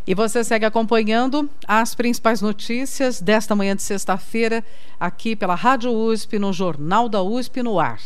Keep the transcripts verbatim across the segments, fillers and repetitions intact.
E você segue acompanhando as principais notícias desta manhã de sexta-feira aqui pela Rádio U S P, no Jornal da U S P no ar.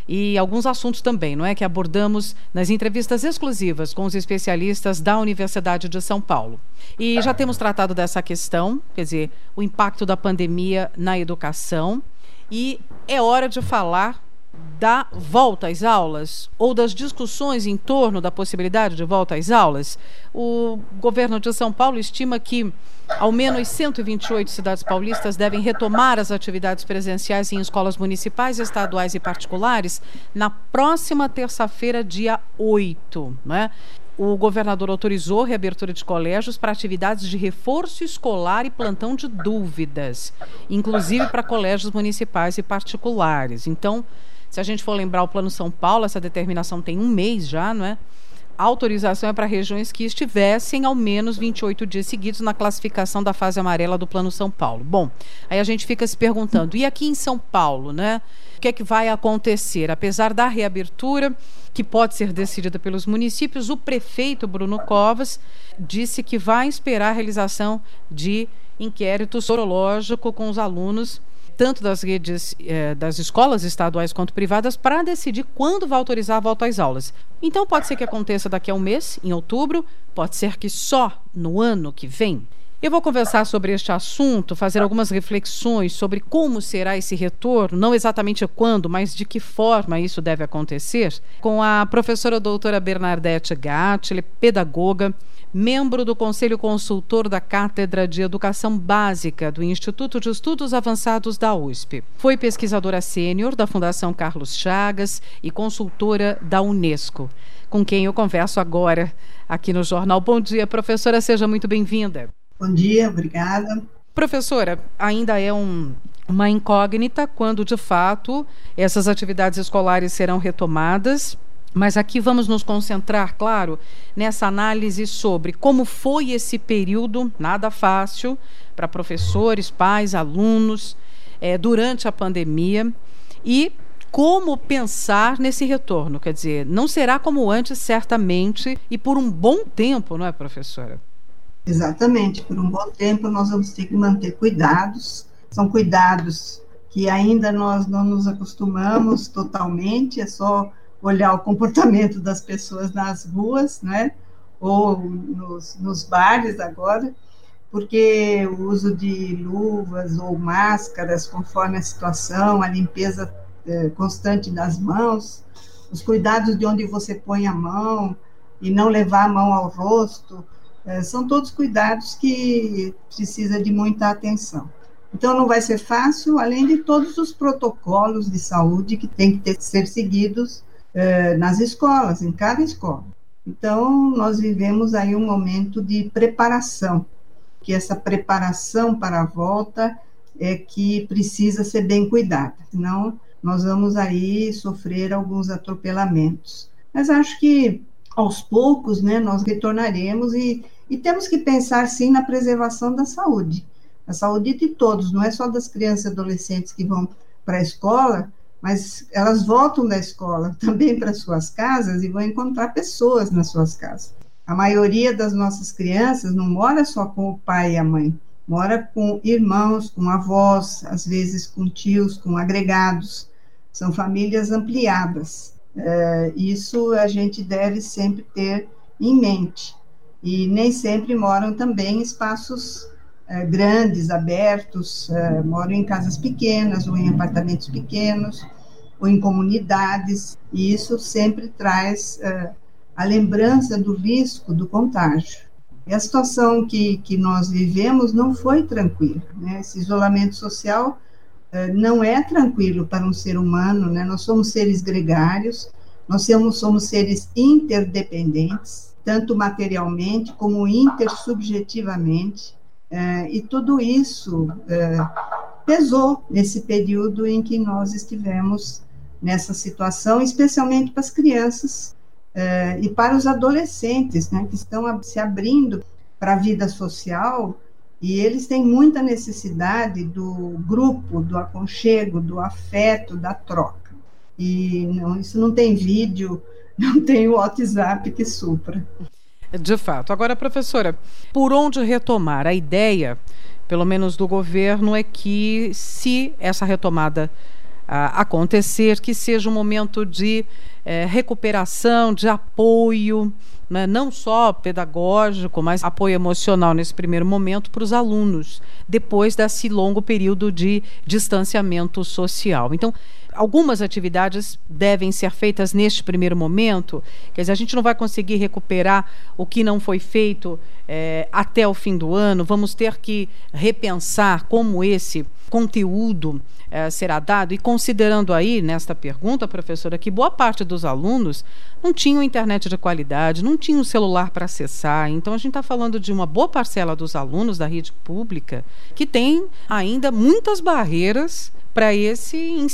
E alguns assuntos também, não é, que abordamos nas entrevistas exclusivas com os especialistas da Universidade de São Paulo. E já temos tratado dessa questão, quer dizer, o impacto da pandemia na educação. E é hora de falar da volta às aulas ou das discussões em torno da possibilidade de volta às aulas. O governo de São Paulo estima que ao menos cento e vinte e oito cidades paulistas devem retomar as atividades presenciais em escolas municipais, estaduais e particulares na próxima terça-feira, dia oito, né? O governador autorizou a reabertura de colégios para atividades de reforço escolar e plantão de dúvidas, inclusive para colégios municipais e particulares. Então, se a gente for lembrar o Plano São Paulo, essa determinação tem um mês já, não é? A autorização é para regiões que estivessem ao menos vinte e oito dias seguidos na classificação da fase amarela do Plano São Paulo. Bom, aí a gente fica se perguntando, e aqui em São Paulo, né? O que é que vai acontecer? Apesar da reabertura, que pode ser decidida pelos municípios, o prefeito Bruno Covas disse que vai esperar a realização de inquérito sorológico com os alunos, tanto das redes, eh, das escolas estaduais quanto privadas, para decidir quando vai autorizar a volta às aulas. Então pode ser que aconteça daqui a um mês, em outubro, pode ser que só no ano que vem. Eu vou conversar sobre este assunto, fazer algumas reflexões sobre como será esse retorno, não exatamente quando, mas de que forma isso deve acontecer, com a professora doutora Bernadette Gatti, pedagoga, membro do Conselho Consultor da Cátedra de Educação Básica do Instituto de Estudos Avançados da U S P. Foi pesquisadora sênior da Fundação Carlos Chagas e consultora da Unesco, com quem eu converso agora aqui no Jornal. Bom dia, professora, seja muito bem-vinda. Bom dia, obrigada. Professora, ainda é um, uma incógnita quando, de fato, essas atividades escolares serão retomadas. Mas aqui vamos nos concentrar, claro, nessa análise sobre como foi esse período, nada fácil, para professores, pais, alunos, é, durante a pandemia, e como pensar nesse retorno. Quer dizer, não será como antes, certamente, e por um bom tempo, não é, professora? Exatamente, por um bom tempo nós vamos ter que manter cuidados, são cuidados que ainda nós não nos acostumamos totalmente, é só olhar o comportamento das pessoas nas ruas, né, ou nos, nos bares agora, porque o uso de luvas ou máscaras, conforme a situação, a limpeza eh, constante das mãos, os cuidados de onde você põe a mão e não levar a mão ao rosto, eh, são todos cuidados que precisa de muita atenção. Então, não vai ser fácil, além de todos os protocolos de saúde que têm que ter, ser seguidos nas escolas, em cada escola. Então, nós vivemos aí um momento de preparação, que essa preparação para a volta é que precisa ser bem cuidada, senão nós vamos aí sofrer alguns atropelamentos. Mas acho que, aos poucos, né, nós retornaremos e, e temos que pensar, sim, na preservação da saúde, a saúde de todos, não é só das crianças e adolescentes que vão para a escola, mas elas voltam da escola também para suas casas e vão encontrar pessoas nas suas casas. A maioria das nossas crianças não mora só com o pai e a mãe, mora com irmãos, com avós, às vezes com tios, com agregados. São famílias ampliadas. É, isso a gente deve sempre ter em mente. E nem sempre moram também em espaços é, grandes, abertos, é, moram em casas pequenas ou em apartamentos pequenos, ou em comunidades, e isso sempre traz uh, a lembrança do risco do contágio. E a situação que, que nós vivemos não foi tranquila, né? Esse isolamento social uh, não é tranquilo para um ser humano, né? Nós somos seres gregários, nós somos, somos seres interdependentes, tanto materialmente como intersubjetivamente, uh, e tudo isso uh, pesou nesse período em que nós estivemos nessa situação, especialmente para as crianças eh, e para os adolescentes, né, que estão se abrindo para a vida social, e eles têm muita necessidade do grupo, do aconchego, do afeto, da troca. E não, isso não tem vídeo, não tem o WhatsApp que supra. De fato. Agora, professora, por onde retomar? A ideia, pelo menos do governo, é que, se essa retomada ah, acontecer, que seja um momento de eh, recuperação, de apoio, né, não só pedagógico, mas apoio emocional nesse primeiro momento para os alunos, depois desse longo período de distanciamento social. Então, algumas atividades devem ser feitas neste primeiro momento, quer dizer, a gente não vai conseguir recuperar o que não foi feito é, até o fim do ano, vamos ter que repensar como esse conteúdo é, será dado, e considerando aí, nesta pergunta, professora, que boa parte dos alunos não tinham internet de qualidade, não tinham celular para acessar, então a gente está falando de uma boa parcela dos alunos da rede pública que tem ainda muitas barreiras para esse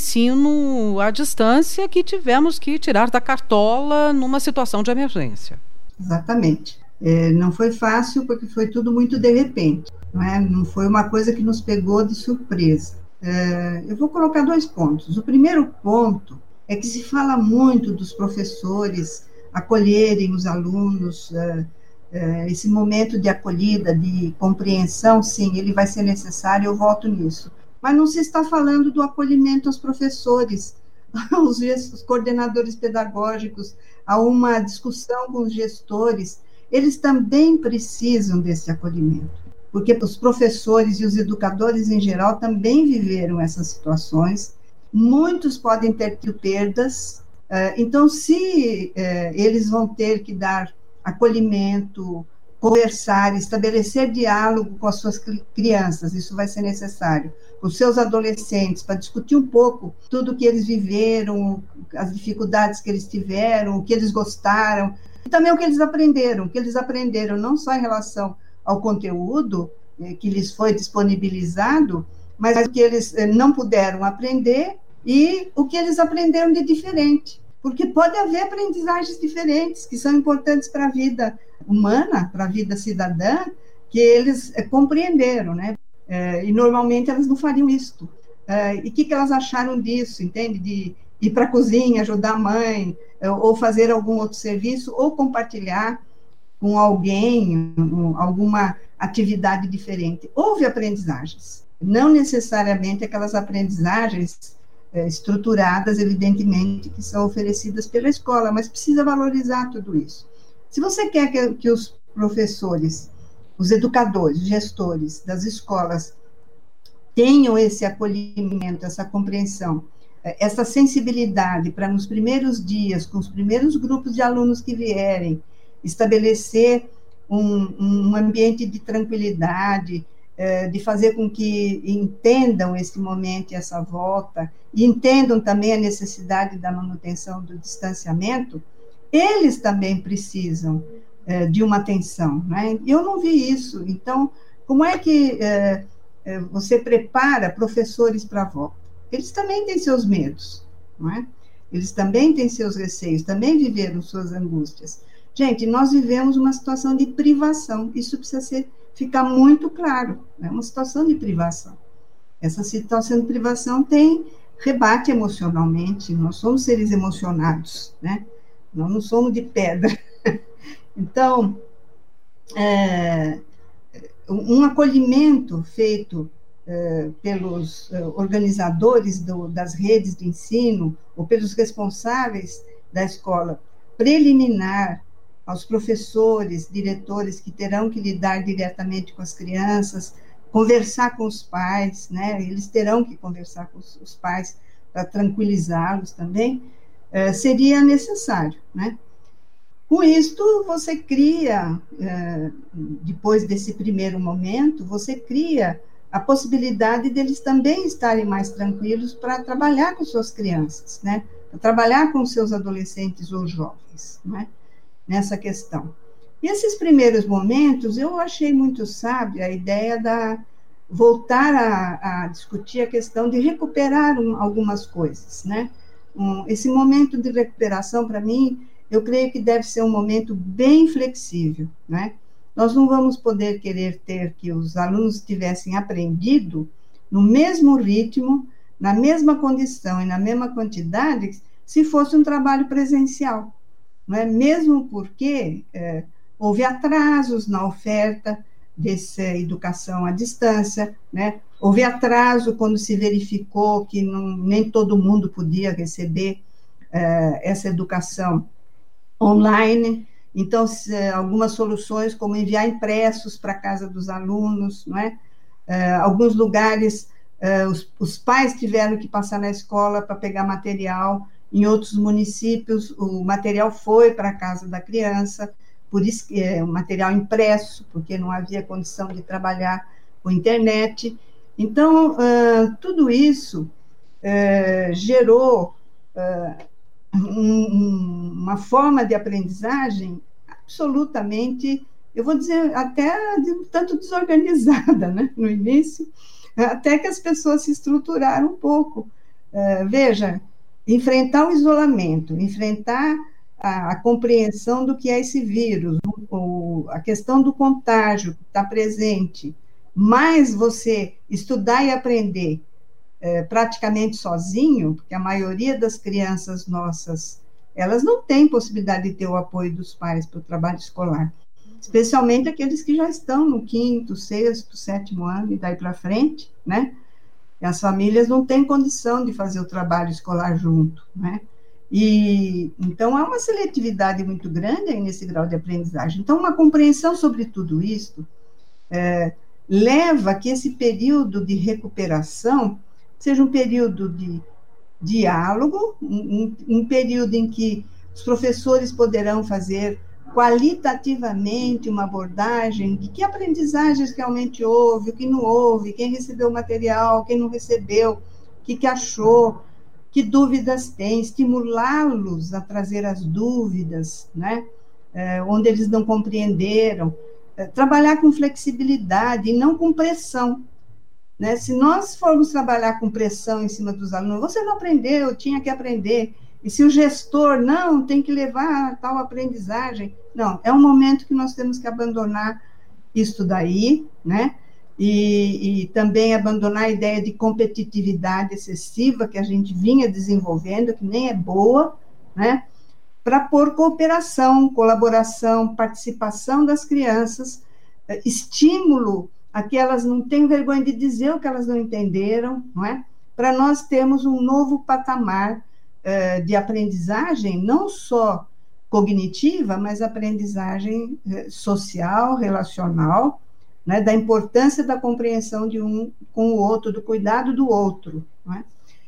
ensino à distância que tivemos que tirar da cartola numa situação de emergência. Exatamente. É, não foi fácil porque foi tudo muito de repente, não é? Não foi uma coisa que nos pegou de surpresa. É, eu vou colocar dois pontos. O primeiro ponto é que se fala muito dos professores acolherem os alunos, é, é, esse momento de acolhida, de compreensão, sim, ele vai ser necessário, eu volto nisso. Mas não se está falando do acolhimento aos professores, aos, os coordenadores pedagógicos, a uma discussão com os gestores. Eles também precisam desse acolhimento, porque os professores e os educadores em geral também viveram essas situações. Muitos podem ter tido perdas, então, se eles vão ter que dar acolhimento, conversar, estabelecer diálogo com as suas crianças, isso vai ser necessário, com os seus adolescentes, para discutir um pouco tudo o que eles viveram, as dificuldades que eles tiveram, o que eles gostaram, e também o que eles aprenderam, o que eles aprenderam não só em relação ao conteúdo eh, que lhes foi disponibilizado, mas o que eles eh, não puderam aprender e o que eles aprenderam de diferente, porque pode haver aprendizagens diferentes que são importantes para a vida humana, para a vida cidadã, que eles é, compreenderam, né? É, e normalmente elas não fariam isso. É, e o que, que elas acharam disso, entende? De ir para a cozinha, ajudar a mãe, é, ou fazer algum outro serviço, ou compartilhar com alguém um, alguma atividade diferente. Houve aprendizagens, não necessariamente aquelas aprendizagens é, estruturadas, evidentemente, que são oferecidas pela escola, mas precisa valorizar tudo isso. Se você quer que, que os professores, os educadores, os gestores das escolas tenham esse acolhimento, essa compreensão, essa sensibilidade para, nos primeiros dias, com os primeiros grupos de alunos que vierem, estabelecer um, um ambiente de tranquilidade, de fazer com que entendam esse momento e essa volta, e entendam também a necessidade da manutenção do distanciamento, eles também precisam é, de uma atenção, né? Eu não vi isso. Então, como é que é, é, você prepara professores para a volta? Eles também têm seus medos, não é? Eles também têm seus receios, também viveram suas angústias. Gente, nós vivemos uma situação de privação, isso precisa ser, ficar muito claro, é uma situação de privação. Essa situação de privação tem rebate emocionalmente, nós somos seres emocionados, né? Nós não somos de pedra. Então, é, um acolhimento feito é, pelos é, organizadores do, das redes de ensino, ou pelos responsáveis da escola, preliminar aos professores, diretores que terão que lidar diretamente com as crianças, conversar com os pais, né? Eles terão que conversar com os, os pais para tranquilizá-los também, Uh, seria necessário, né? Com isto, você cria, uh, depois desse primeiro momento, você cria a possibilidade deles também estarem mais tranquilos para trabalhar com suas crianças, né? Para trabalhar com seus adolescentes ou jovens, né? Nessa questão. E esses primeiros momentos, eu achei muito sábia a ideia da voltar a, a discutir a questão de recuperar um, algumas coisas, né? Um, esse momento de recuperação, para mim, eu creio que deve ser um momento bem flexível, né? Nós não vamos poder querer ter que os alunos tivessem aprendido no mesmo ritmo, na mesma condição e na mesma quantidade, se fosse um trabalho presencial, não é? Mesmo porque é, houve atrasos na oferta dessa educação à distância, né? Houve atraso quando se verificou que não, nem todo mundo podia receber uh, essa educação online. Então, se, algumas soluções, como enviar impressos para a casa dos alunos, não é? Uh, alguns lugares, uh, os, os pais tiveram que passar na escola para pegar material. Em outros municípios, o material foi para a casa da criança, por isso que é um material impresso, porque não havia condição de trabalhar com internet. Então, uh, tudo isso uh, gerou uh, um, uma forma de aprendizagem absolutamente, eu vou dizer, até de um tanto desorganizada, né, no início, até que as pessoas se estruturaram um pouco. Uh, veja, enfrentar o isolamento, enfrentar a, a compreensão do que é esse vírus, o, a questão do contágio que está presente, mas você estudar e aprender é, praticamente sozinho, porque a maioria das crianças nossas, elas não têm possibilidade de ter o apoio dos pais para o trabalho escolar, especialmente aqueles que já estão no quinto, sexto, sétimo ano e daí para frente, né? As famílias não têm condição de fazer o trabalho escolar junto, né? E, então, há uma seletividade muito grande aí nesse grau de aprendizagem. Então, uma compreensão sobre tudo isso é, leva a que esse período de recuperação seja um período de diálogo, um, um período em que os professores poderão fazer qualitativamente uma abordagem de que aprendizagens realmente houve, o que não houve, quem recebeu o material, quem não recebeu, o que, que achou, que dúvidas tem, estimulá-los a trazer as dúvidas, né? É, onde eles não compreenderam, é, trabalhar com flexibilidade e não com pressão, né? Se nós formos trabalhar com pressão em cima dos alunos, você não aprendeu, tinha que aprender, e se o gestor, não, tem que levar tal aprendizagem, não, é um momento que nós temos que abandonar isso daí, né, e, e também abandonar a ideia de competitividade excessiva que a gente vinha desenvolvendo, que nem é boa, né, para pôr cooperação, colaboração, participação das crianças, estímulo a que elas não tenham vergonha de dizer o que elas não entenderam, não é? Para nós termos um novo patamar de aprendizagem, não só cognitiva, mas aprendizagem social, relacional, né, da importância da compreensão de um com o outro, do cuidado do outro. Não é?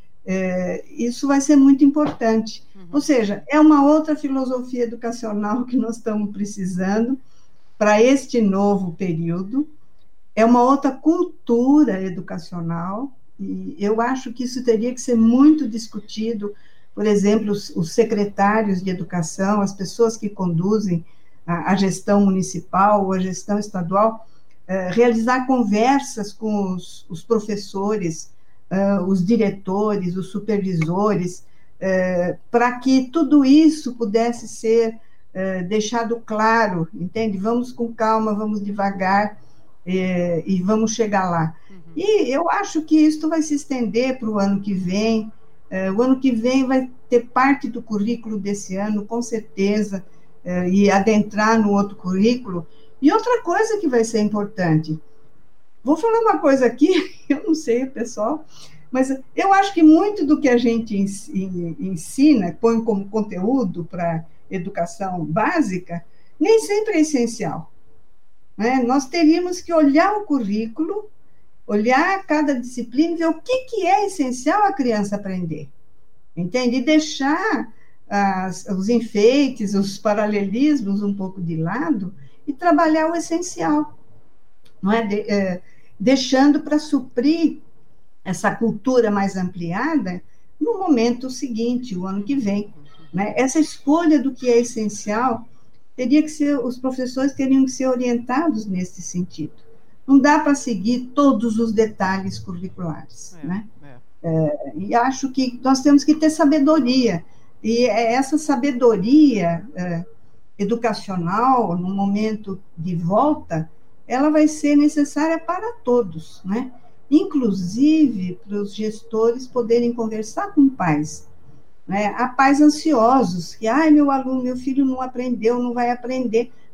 É, isso vai ser muito importante. Uhum. Ou seja, é uma outra filosofia educacional que nós estamos precisando para este novo período, é uma outra cultura educacional, e eu acho que isso teria que ser muito discutido. Por exemplo, os, os secretários de educação, as pessoas que conduzem a, a gestão municipal ou a gestão estadual, eh, realizar conversas com os, os professores, eh, os diretores, os supervisores, eh, para que tudo isso pudesse ser eh, deixado claro, entende? Vamos com calma, vamos devagar, eh, e vamos chegar lá. Uhum. E eu acho que isso vai se estender para o ano que vem. Uh, o ano que vem vai ter parte do currículo desse ano, com certeza, uh, e adentrar no outro currículo. E outra coisa que vai ser importante, vou falar uma coisa aqui, eu não sei, pessoal, mas eu acho que muito do que a gente ensina, põe como conteúdo para educação básica, nem sempre é essencial, né? Nós teríamos que olhar o currículo, olhar cada disciplina e ver o que, que é essencial a criança aprender, entende? E deixar as, os enfeites, os paralelismos um pouco de lado e trabalhar o essencial, não é? De, é deixando para suprir essa cultura mais ampliada no momento seguinte, o ano que vem, né? Essa escolha do que é essencial teria que ser, os professores teriam que ser orientados nesse sentido. Não dá para seguir todos os detalhes curriculares, é, né? É. É, e acho que nós temos que ter sabedoria, e essa sabedoria é, educacional, no momento de volta, ela vai ser necessária para todos, né? Inclusive para os gestores poderem conversar com pais, né? Há pais ansiosos, que, ai, meu aluno, meu filho não aprendeu, não vai aprender.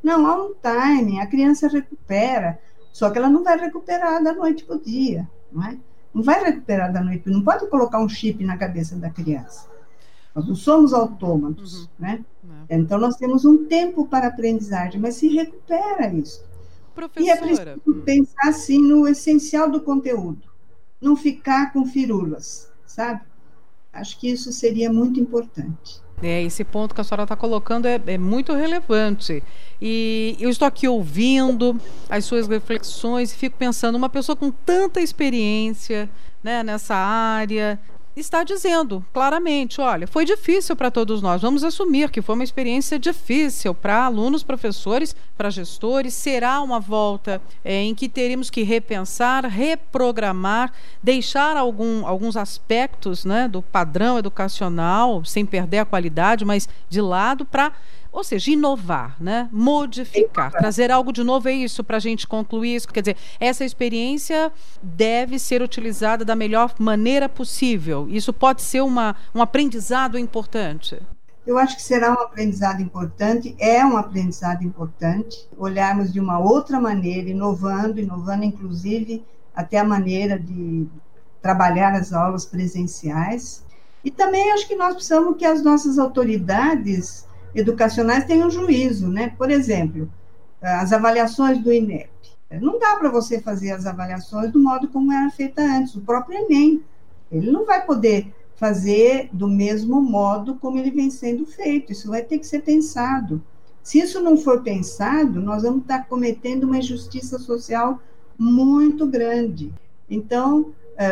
Não, há um timing, a criança recupera, só que ela não vai recuperar da noite para o dia, não é? Não vai recuperar da noite, não pode colocar um chip na cabeça da criança. Nós não somos autômatos, uhum. né? Uhum. Então, nós temos um tempo para aprendizagem, mas se recupera isso. Professora... E é preciso pensar, assim, no essencial do conteúdo, não ficar com firulas, sabe? Acho que isso seria muito importante. É, esse ponto que a senhora está colocando é, é muito relevante. E eu estou aqui ouvindo as suas reflexões e fico pensando, uma pessoa com tanta experiência, né, nessa área, está dizendo claramente, olha, foi difícil para todos nós, vamos assumir que foi uma experiência difícil para alunos, professores, para gestores, será uma volta é, em que teremos que repensar, reprogramar, deixar algum, alguns aspectos, né, do padrão educacional, sem perder a qualidade, mas de lado para... Ou seja, inovar, né? Modificar, trazer algo de novo, é isso, para a gente concluir isso. Quer dizer, essa experiência deve ser utilizada da melhor maneira possível. Isso pode ser uma, um aprendizado importante? Eu acho que será um aprendizado importante, é um aprendizado importante, olharmos de uma outra maneira, inovando, inovando inclusive até a maneira de trabalhar as aulas presenciais. E também acho que nós precisamos que as nossas autoridades educacionais têm um juízo, né? Por exemplo, as avaliações do INEP. Não dá para você fazer as avaliações do modo como era feita antes. O próprio Enem, ele não vai poder fazer do mesmo modo como ele vem sendo feito. Isso vai ter que ser pensado. Se isso não for pensado, nós vamos estar cometendo uma injustiça social muito grande. Então,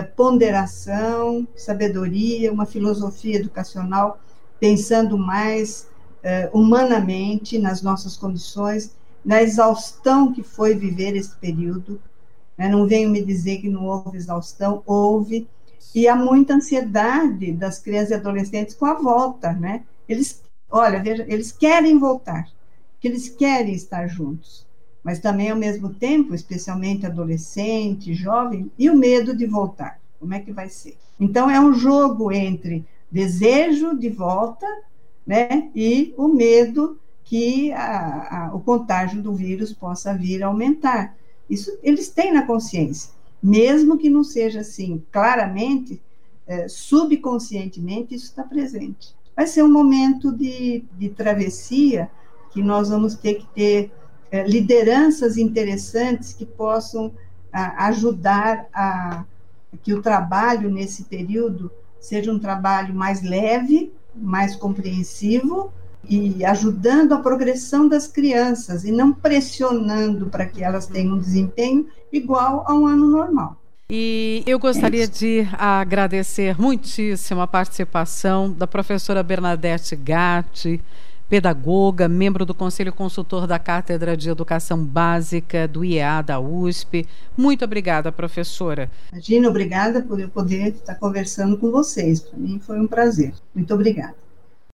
ponderação, sabedoria, uma filosofia educacional pensando mais Uh, humanamente, nas nossas condições, na exaustão que foi viver esse período, né? Não venho me dizer que não houve exaustão, houve, e há muita ansiedade das crianças e adolescentes com a volta, né? Eles, olha, veja, eles querem voltar, que eles querem estar juntos, mas também, ao mesmo tempo, especialmente adolescente, jovem, e o medo de voltar, como é que vai ser? Então, é um jogo entre desejo de volta, né, e o medo que a, a, o contágio do vírus possa vir a aumentar. Isso eles têm na consciência, mesmo que não seja assim, claramente, é, subconscientemente, isso está presente. Vai ser um momento de, de travessia que nós vamos ter que ter é, lideranças interessantes que possam a, ajudar a que o trabalho nesse período seja um trabalho mais leve, mais compreensivo e ajudando a progressão das crianças e não pressionando para que elas tenham um desempenho igual a um ano normal. E eu gostaria é de agradecer muitíssimo a participação da professora Bernadette Gatti, pedagoga, membro do Conselho Consultor da Cátedra de Educação Básica do I E A da U S P. Muito obrigada, professora. Imagina, obrigada por eu poder estar conversando com vocês. Para mim foi um prazer. Muito obrigada.